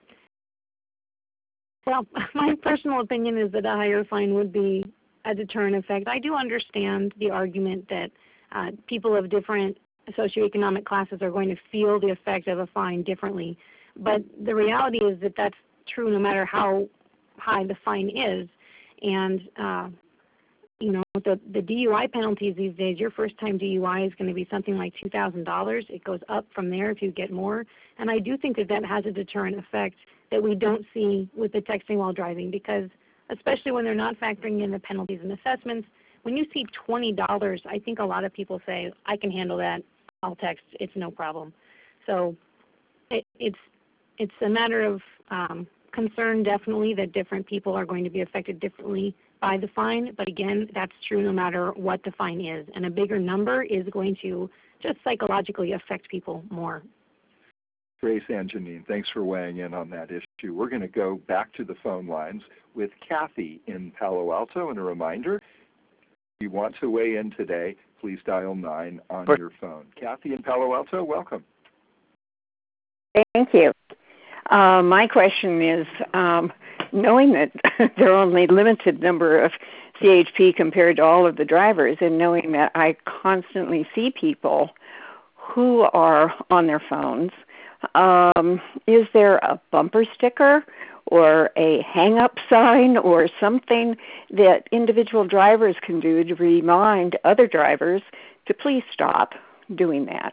Well, my personal opinion is that a higher fine would be a deterrent effect. I do understand the argument that uh, people of different socioeconomic classes are going to feel the effect of a fine differently. But the reality is that that's true no matter how high the fine is. And, uh, you know, the, the D U I penalties these days, your first time D U I is going to be something like two thousand dollars. It goes up from there if you get more. And I do think that that has a deterrent effect that we don't see with the texting while driving, because especially when they're not factoring in the penalties and assessments, when you see twenty dollars, I think a lot of people say, I can handle that, I'll text, it's no problem. So it, it's, it's a matter of um, concern, definitely, that different people are going to be affected differently by the fine. But again, that's true no matter what the fine is. And a bigger number is going to just psychologically affect people more. Grace and Janine, thanks for weighing in on that issue. We're going to go back to the phone lines with Kathy in Palo Alto. And a reminder, if you want to weigh in today, please dial nine on your phone. Kathy in Palo Alto, welcome. Thank you. Uh, my question is, um, knowing that there are only a limited number of C H P compared to all of the drivers, and knowing that I constantly see people who are on their phones, um, is there a bumper sticker or a hang-up sign or something that individual drivers can do to remind other drivers to please stop doing that?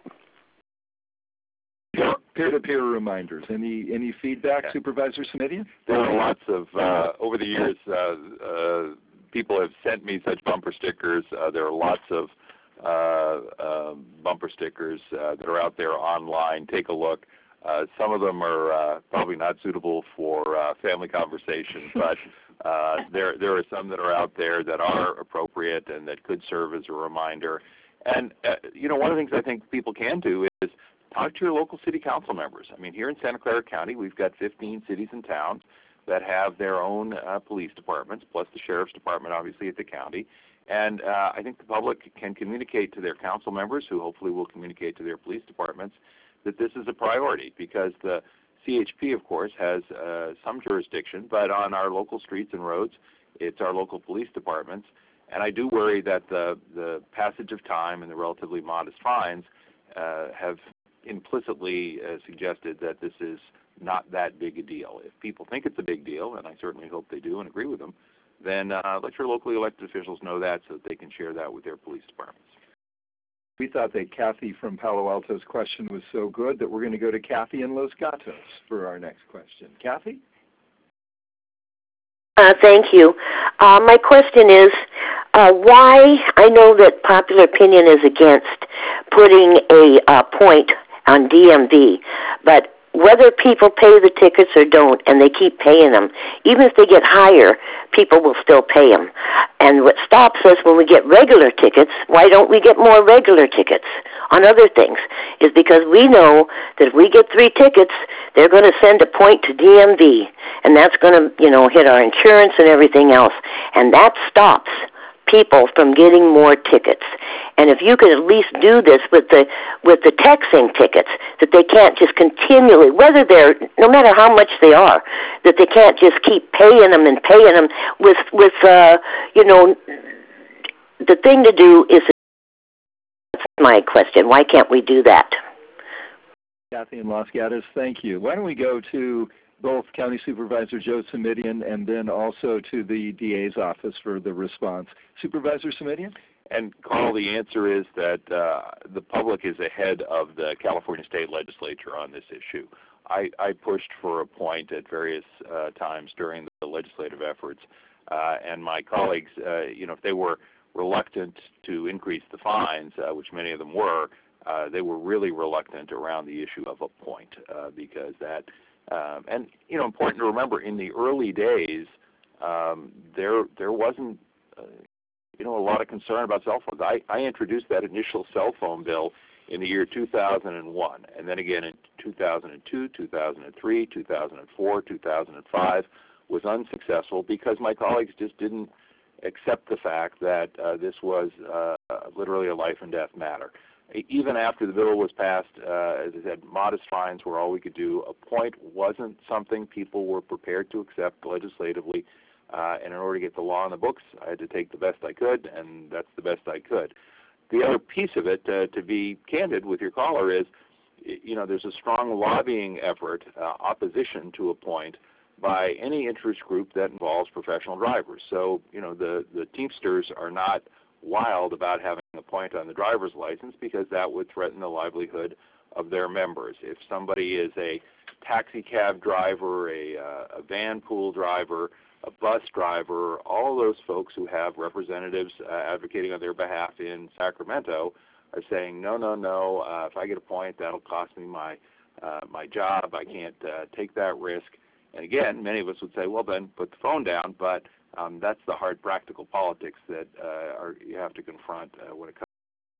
Peer-to-peer reminders. Any any feedback, yeah. Supervisor Simitian? There are lots of, uh, over the years, uh, uh, people have sent me such bumper stickers. Uh, there are lots of uh, uh, bumper stickers uh, that are out there online. Take a look. Uh, some of them are uh, probably not suitable for uh, family conversations, but uh, there there are some that are out there that are appropriate and that could serve as a reminder. And, uh, you know, one of the things I think people can do is talk to your local city council members. I mean, here in Santa Clara County, we've got fifteen cities and towns that have their own uh, police departments, plus the sheriff's department, obviously, at the county. And uh, I think the public can communicate to their council members, who hopefully will communicate to their police departments, that this is a priority, because the C H P, of course, has uh, some jurisdiction, but on our local streets and roads, it's our local police departments. And I do worry that the, the passage of time and the relatively modest fines uh, have implicitly uh, suggested that this is not that big a deal. If people think it's a big deal, and I certainly hope they do and agree with them, then uh, let your locally elected officials know that so that they can share that with their police departments. We thought that Kathy from Palo Alto's question was so good that we're going to go to Kathy in Los Gatos for our next question. Kathy? Uh, thank you. Uh, my question is, uh, why, I know that popular opinion is against putting a uh, point on D M V, but whether people pay the tickets or don't, and they keep paying them, even if they get higher, people will still pay them. And what stops us when we get regular tickets, why don't we get more regular tickets on other things, is because we know that if we get three tickets, they're going to send a point to D M V, and that's going to, you know, hit our insurance and everything else, and that stops people from getting more tickets. And if you could at least do this with the with the texting tickets, that they can't just continually, whether they're, no matter how much they are, that they can't just keep paying them and paying them with, with uh, you know, the thing to do is, that's my question, why can't we do that? Kathy in Los Gatos, thank you. Why don't we go to both County Supervisor Joe Simitian and then also to the D A's office for the response. Supervisor Simitian? And Carl, the answer is that uh, the public is ahead of the California State Legislature on this issue. I, I pushed for a point at various uh, times during the legislative efforts, uh, and my colleagues, uh, you know, if they were reluctant to increase the fines, uh, which many of them were, uh, they were really reluctant around the issue of a point, uh, because that, um, and you know, important to remember, in the early days, um, there there wasn't. Uh, You know, a lot of concern about cell phones. I, I introduced that initial cell phone bill in the year two thousand one, and then again in two thousand two, two thousand three, two thousand four, two thousand five, was unsuccessful because my colleagues just didn't accept the fact that uh, this was uh, literally a life and death matter. even after the bill was passed, uh, as I said, modest fines were all we could do. A point wasn't something people were prepared to accept legislatively, uh, and in order to get the law on the books, I had to take the best I could, and that's the best I could. The other piece of it, uh, to be candid with your caller, is, you know, there's a strong lobbying effort, uh, opposition to a point, by any interest group that involves professional drivers. So, you know, the, the Teamsters are not wild about having a point on the driver's license because that would threaten the livelihood of their members. If somebody is a taxi cab driver, a, uh, a van pool driver, a bus driver, all those folks who have representatives uh, advocating on their behalf in Sacramento are saying, no, no, no, uh, if I get a point, that'll cost me my, uh, my job. I can't uh, take that risk. And again, many of us would say, well, then put the phone down, but um, that's the hard practical politics that uh, are, you have to confront uh, when it comes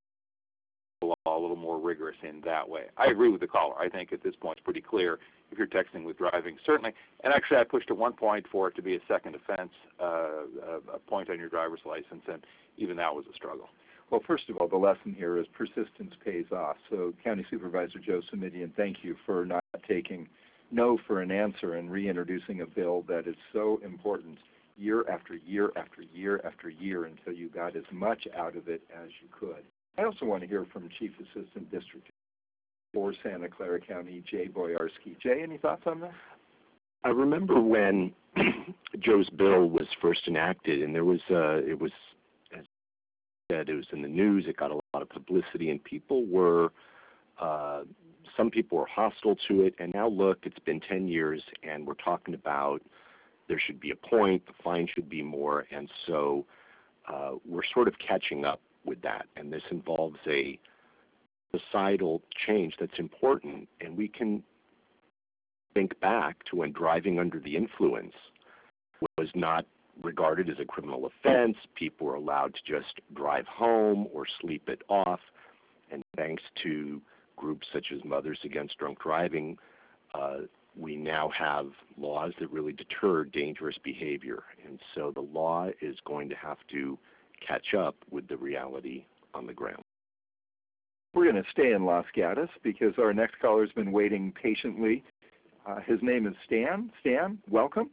to the law, a little more rigorous in that way. I agree with the caller. I think at this point it's pretty clear if you're texting with driving, certainly. And actually I pushed at one point for it to be a second offense, uh, a point on your driver's license, and even that was a struggle. Well, first of all, the lesson here is persistence pays off. So County Supervisor Joe Simitian, thank you for not taking no for an answer and reintroducing a bill that is so important year after year after year after year until you got as much out of it as you could. I also want to hear from Chief Assistant District for Santa Clara County, Jay Boyarsky. Jay, any thoughts on that? I remember when Joe's bill was first enacted, and there was, uh, it was, as I said, it was in the news, it got a lot of publicity, and people were, uh, some people were hostile to it, and now look, it's been ten years, and we're talking about there should be a point, the fine should be more, and so uh, we're sort of catching up with that, and this involves a societal change that's important, and we can think back to when driving under the influence was not regarded as a criminal offense. People were allowed to just drive home or sleep it off, and thanks to groups such as Mothers Against Drunk Driving, uh, we now have laws that really deter dangerous behavior. And so the law is going to have to catch up with the reality on the ground. We're going to stay in Los Gatos because our next caller has been waiting patiently. Uh, his name is Stan. Stan, welcome.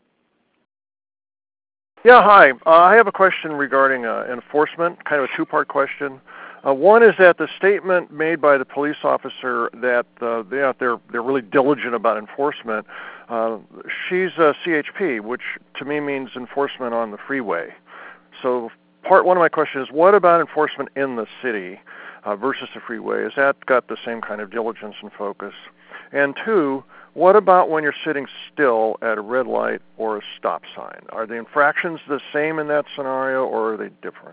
Yeah, hi. Uh, I have a question regarding uh, enforcement, kind of a two-part question. Uh, one is that the statement made by the police officer that uh, they, they're they're really diligent about enforcement. Uh, she's a C H P, which to me means enforcement on the freeway. So part one of my question is, what about enforcement in the city uh, versus the freeway? Has that got the same kind of diligence and focus? And two, what about when you're sitting still at a red light or a stop sign? Are the infractions the same in that scenario, or are they different?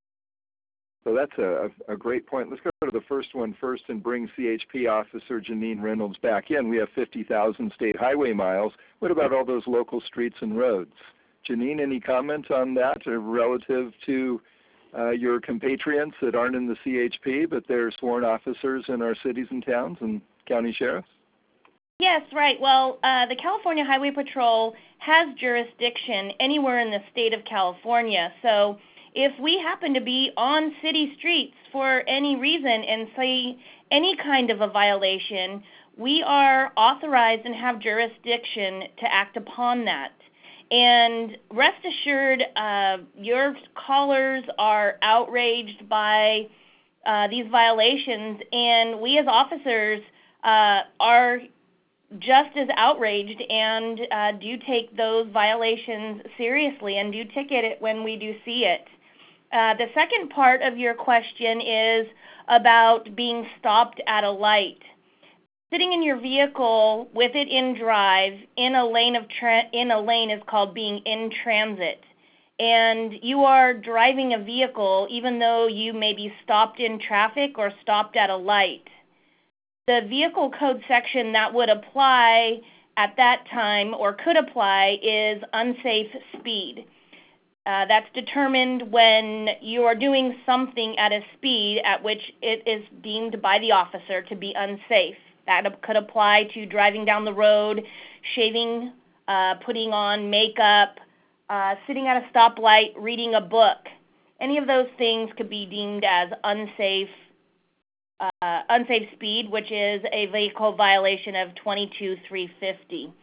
So that's a, a great point. Let's go to the first one first and bring C H P Officer Janine Reynolds back in. We have fifty thousand state highway miles. What about all those local streets and roads? Janine, any comment on that uh, relative to uh, your compatriots that aren't in the C H P, but they're sworn officers in our cities and towns and county sheriffs? Yes, right. Well, uh, the California Highway Patrol has jurisdiction anywhere in the state of California. So if we happen to be on city streets for any reason and say any kind of a violation, we are authorized and have jurisdiction to act upon that. And rest assured, uh, your callers are outraged by uh, these violations, and we as officers uh, are just as outraged and uh, do take those violations seriously and do ticket it when we do see it. Uh, the second part of your question is about being stopped at a light. Sitting in your vehicle with it in drive in a lane of tra- in a lane is called being in transit. And you are driving a vehicle even though you may be stopped in traffic or stopped at a light. The vehicle code section that would apply at that time or could apply is unsafe speed. Uh, that's determined when you are doing something at a speed at which it is deemed by the officer to be unsafe. That could apply to driving down the road, shaving, uh, putting on makeup, uh, sitting at a stoplight, reading a book. Any of those things could be deemed as unsafe uh, unsafe speed, which is a vehicle violation of twenty-two three fifty.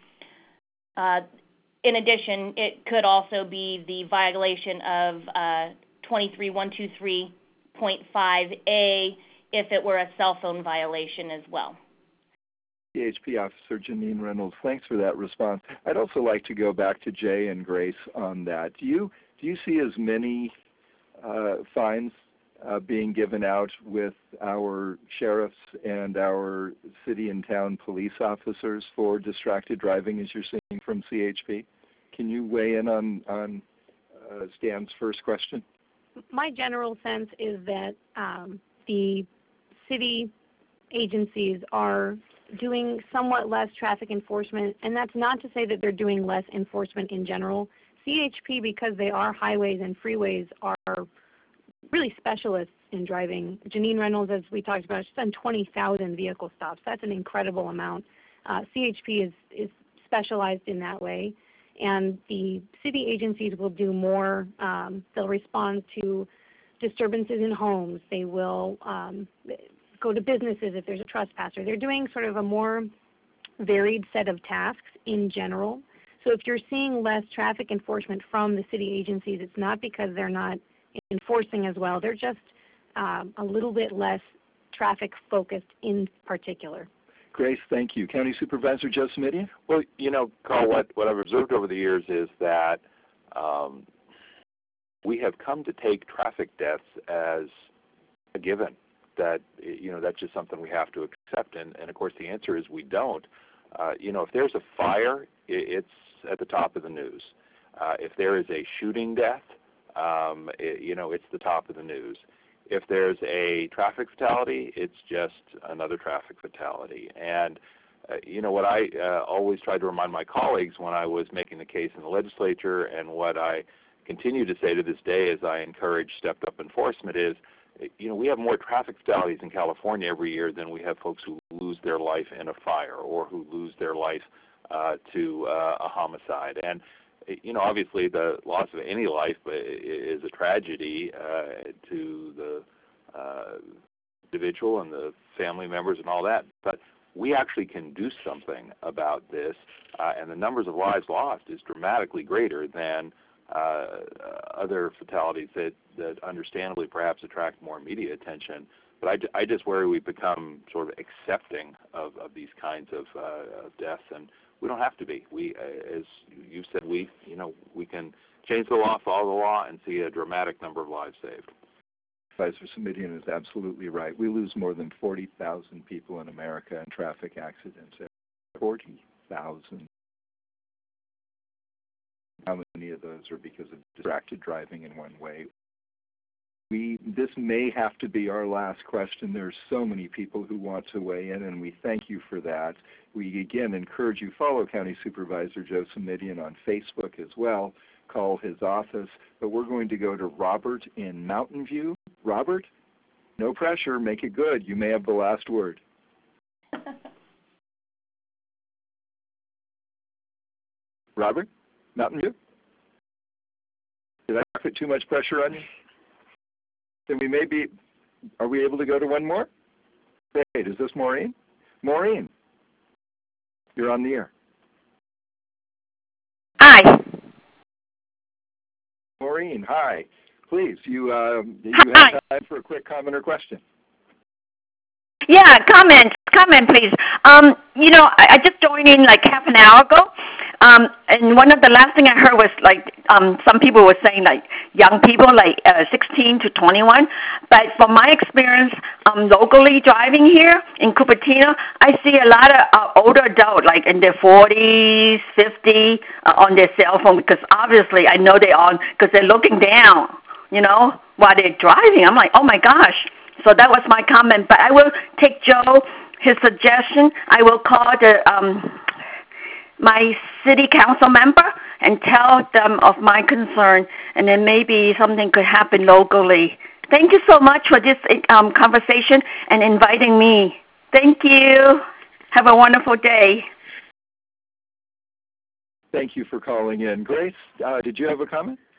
Uh, in addition, it could also be the violation of uh, twenty-three one twenty-three point five A if it were a cell phone violation as well. C H P Officer Janine Reynolds, thanks for that response. I'd also like to go back to Jay and Grace on that. Do you do you see as many uh, fines uh, being given out with our sheriffs and our city and town police officers for distracted driving as you're seeing from C H P? Can you weigh in on on uh, Stan's first question? My general sense is that um, the city agencies are doing somewhat less traffic enforcement, and that's not to say that they're doing less enforcement in general. C H P, because they are highways and freeways, are really specialists in driving. Janine Reynolds, as we talked about, she's done twenty thousand vehicle stops. That's an incredible amount. Uh, C H P is, is specialized in that way, and the city agencies will do more. Um, they'll respond to disturbances in homes. They will um, go to businesses if there's a trespasser. They're doing sort of a more varied set of tasks in general. So if you're seeing less traffic enforcement from the city agencies, it's not because they're not enforcing as well. They're just um, a little bit less traffic focused in particular. Grace, thank you. County Supervisor Joe Simitian? Well, you know, Carl, what, what I've observed over the years is that um, we have come to take traffic deaths as a given. That, you know, that's just something we have to accept. And, and of course, the answer is we don't. Uh, you know, if there's a fire, it, it's at the top of the news. Uh, if there is a shooting death, um, it, you know, it's the top of the news. If there's a traffic fatality, it's just another traffic fatality. And, uh, you know, what I uh, always tried to remind my colleagues when I was making the case in the legislature, and what I continue to say to this day as I encourage stepped-up enforcement is, you know, we have more traffic fatalities in California every year than we have folks who lose their life in a fire or who lose their life uh, to uh, a homicide. And, you know, obviously the loss of any life is a tragedy uh, to the uh, individual and the family members and all that. But we actually can do something about this, uh, and the numbers of lives lost is dramatically greater than Uh, other fatalities that, that understandably perhaps attract more media attention. But I, I just worry we've become sort of accepting of, of these kinds of, uh, of deaths, and we don't have to be. We, uh, as you said, we, you know, we can change the law, follow the law, and see a dramatic number of lives saved. Supervisor Simitian is absolutely right. We lose more than forty thousand people in America in traffic accidents. forty thousand. How many of those are because of distracted driving in one way? We, this may have to be our last question. There's so many people who want to weigh in, and we thank you for that. We, again, encourage you, follow County Supervisor Joe Simitian on Facebook as well. Call his office. But we're going to go to Robert in Mountain View. Robert, no pressure. Make it good. You may have the last word. Robert? Mountain View? Did I put too much pressure on you? Then we may be, are we able to go to one more? Great. Is this Maureen? Maureen, you're on the air. Hi. Maureen, hi. Please, you, uh, you hi. have time for a quick comment or question. Yeah, comment, comment, please. Um, you know, I, I just joined in like half an hour ago. Um, and one of the last thing I heard was like um, some people were saying like young people like uh, sixteen to twenty-one. But from my experience um, locally driving here in Cupertino, I see a lot of uh, older adults like in their forties, fifty uh, on their cell phone, because obviously I know they're on because they're looking down, you know, while they're driving. I'm like, oh my gosh. So that was my comment. But I will take Joe, his suggestion. I will call the um, my city council member and tell them of my concern, and then maybe something could happen locally. Thank you so much for this um, conversation and inviting me. Thank you. Have a wonderful day. Thank you for calling in. Grace, uh, did you have a comment?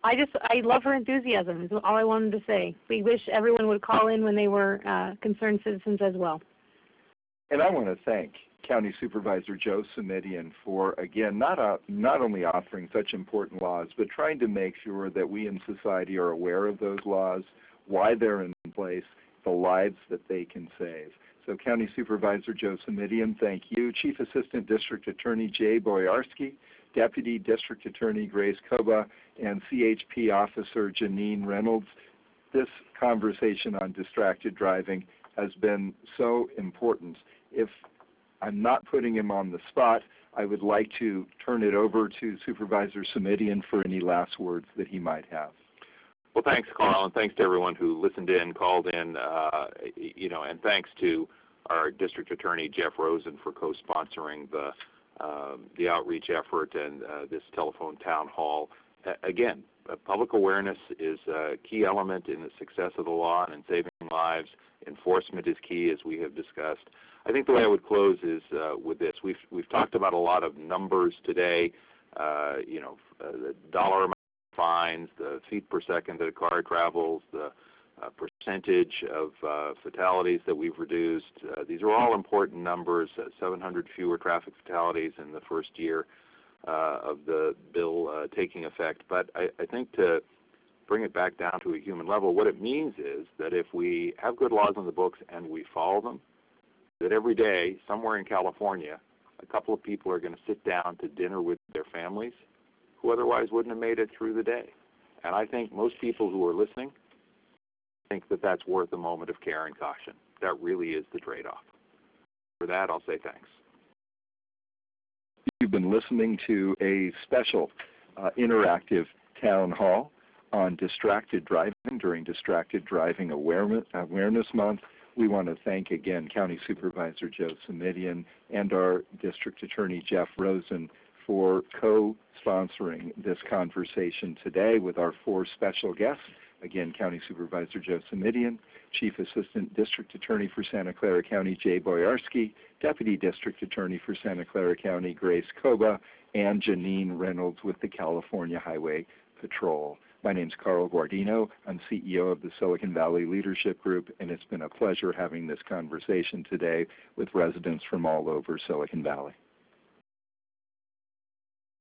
I just, I love her enthusiasm is all I wanted to say. We wish everyone would call in when they were uh, concerned citizens as well. And I want to thank County Supervisor Joe Simitian for, again, not, uh, not only authoring such important laws, but trying to make sure that we in society are aware of those laws, why they're in place, the lives that they can save. So County Supervisor Joe Simitian, thank you. Chief Assistant District Attorney Jay Boyarsky, Deputy District Attorney Grace Koba, and C H P Officer Janine Reynolds. This conversation on distracted driving has been so important. If I'm not putting him on the spot, I would like to turn it over to Supervisor Simitian for any last words that he might have. Well, thanks, Carl, and thanks to everyone who listened in, called in, uh, you know, and thanks to our District Attorney Jeff Rosen for co-sponsoring the um, the outreach effort and uh, this telephone town hall. Uh, again, uh, public awareness is a key element in the success of the law and in saving lives. Enforcement is key, as we have discussed. I think the way I would close is uh, with this. We've we've talked about a lot of numbers today. Uh, you know, uh, the dollar amount of fines, the feet per second that a car travels, the uh, percentage of uh, fatalities that we've reduced. Uh, these are all important numbers. Uh, seven hundred fewer traffic fatalities in the first year uh, of the bill uh, taking effect. But I, I think to bring it back down to a human level, what it means is that if we have good laws on the books and we follow them, that every day somewhere in California, a couple of people are going to sit down to dinner with their families who otherwise wouldn't have made it through the day. And I think most people who are listening think that that's worth a moment of care and caution. That really is the trade-off. For that, I'll say thanks. You've been listening to a special uh, interactive town hall on distracted driving during Distracted Driving Awareness, Awareness Month. We want to thank again County Supervisor Joe Simitian and our District Attorney Jeff Rosen for co-sponsoring this conversation today with our four special guests. Again, County Supervisor Joe Simitian, Chief Assistant District Attorney for Santa Clara County Jay Boyarsky, Deputy District Attorney for Santa Clara County Grace Koba, and Janine Reynolds with the California Highway Patrol. My name is Carl Guardino. I'm C E O of the Silicon Valley Leadership Group, and it's been a pleasure having this conversation today with residents from all over Silicon Valley.